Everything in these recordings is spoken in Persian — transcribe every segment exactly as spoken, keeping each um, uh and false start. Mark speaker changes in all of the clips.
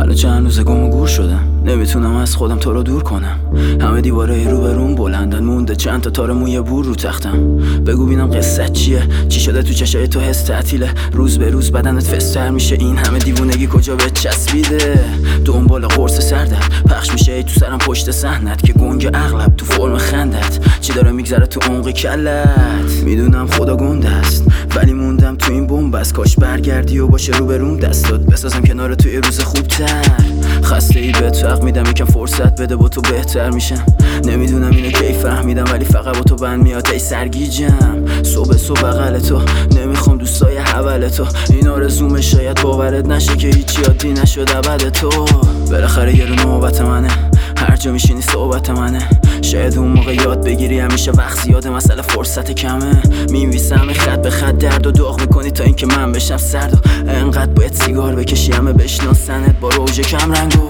Speaker 1: الان چند روز گم و گور شدم، نمیتونم از خودم تو رو دور کنم. همه دیوارای رو به روم بلندن، مونده چند تا تار موی بور رو تختم. بگو بینم قصت چیه، چی شده تو چشای تو حس تعطیله؟ روز به روز بدنت فستر میشه، این همه دیوونگی کجا به چسبیده؟ دنبال قرص سردت پخش میشه ای تو سرم پشت صحنت، که گنگ اغلب تو فرم خندت. چی داره میگذره تو عمق کلت؟ میدونم خدا گنده است ولی موندم تو این بنبست. کاش برگردی و باشه رو به روم دستات بسازم کنار توی روز خوبتر. خسته ای بهت فرق میدم، یکم فرصت بده با تو بهتر میشم. نمیدونم اینو کی فهمیدم ولی فقط با تو بند میاد ای سرگیجم. صبح صبح بغل تو نمیخوام دوستای حول تو، این آرزومه شاید باورت نشه که هیچی عادی نشد ابد تو. بالاخره یه رو نوبت منه، هر جا میشینی صحبت منه. شاید اون موقع یاد بگیری همیشه وقت زیاده، مسئله فرصت کمه. میویسم خط به خط درد و داغ میکنی تا اینکه من بشم سرد و انقدر باید سیگار بکشی همه بشناسنت با روژ کم رنگو.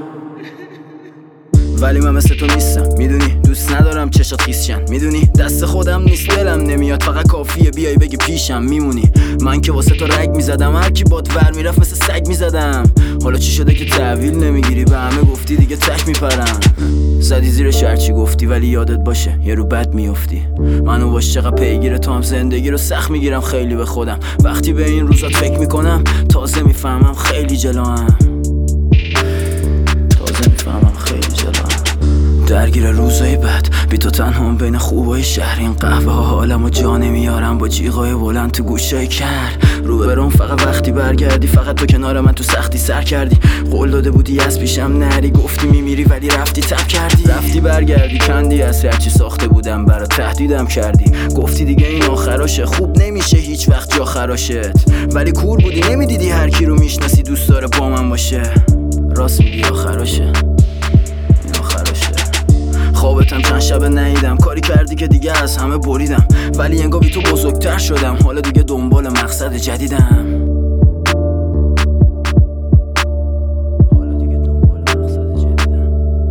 Speaker 1: ولی من مثل تو نیستم میدونی، دوست ندارم چشات خیسشن میدونی، دست خودم نیست دلم نمیاد، فقط کافیه بیای بگی پیشم میمونی. من که واسه تو رگ میزدم، هر کی باد ور میرفت مثل سگ میزدم. حالا چی شده که تحویل نمیگیری؟ به همه گفتی دیگه تک میپرم. زدی زیرش هرچی گفتی ولی یادت باشه یه رو بد میافتی. منو باش چقدر پیگیر تو هم زندگی رو سخت میگیرم خیلی به خودم. وقتی به این روزات فکر میکنم تازه میفهمم خیلی جلوام، تازه میفهمم خیلی جلوام. درگیر روزای بد بی تو تنهام بین خوبای شهر، این قهوه ها حالمو جا نمیارم با جیغای بلند تو گوشای کر. رو برام فقط وقتی برگردی، فقط تو کنار من تو سختی سر کردی. قول داده بودی از پیشم نری، گفتی میمیری ولی رفتی تب کردی. رفتی برگردی کندی از هرچی ساخته بودم برات تهدیدم کردی. گفتی دیگه این آخراشه، خوب نمیشه هیچ وقت جا خراشت. ولی کور بودی نمیدیدی هر کی رو میشناسی دوست داره با من باشه. راست میگی آخراشه، خوابتم چند شب نیدم، کاری کردی که دیگه از همه بریدم. ولی انگار بی تو بزرگتر شدم، حالا دیگه دنبال مقصد جدیدم. حالا دیگه دنبال مقصد جدیدم.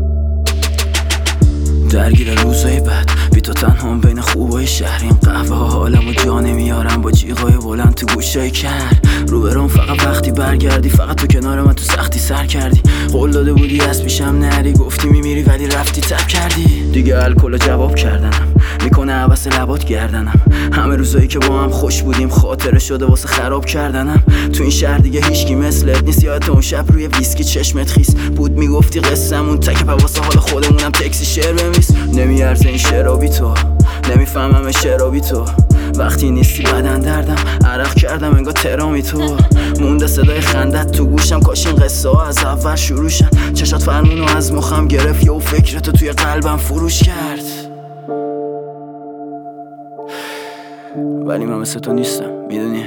Speaker 1: درگیر روزای بد بی تو تنهام بین خوبای شهر، این قهوه ها حالمو جا نمیارم با جیغای بلند تو گوشای کر. رو برام فقط وقتی برگردی، فقط تو کنار من تو سختی سر کردی. قول داده بودی از پیشم نری، گفتی میمیری ولی رفتی تب کردی. دیگه الکل جواب کردنم میکنه عباس لبات گردنم. همه روزایی که با هم خوش بودیم خاطره شده واسه خراب کردنم. تو این شهر دیگه هیچکی مثلت نیست، یادت اون شب روی ویسکی چشمت خیس بود میگفتی قصه‌مون تک واسه حال خودمونم تکسی شعر بنویس. نمیارزه این شعرابی تو، نمیفهمم شعرابی تو. وقتی نیستی بدن دردم عرق کردم انگار ترامی تو. مونده صدای خندت تو گوشم، کاش این قصه ها از اول شروع شن. چشات فرمونو از مخم گرفت یا فکرتو توی قلبم فروش کرد. ولی من مثل تو نیستم میدونی.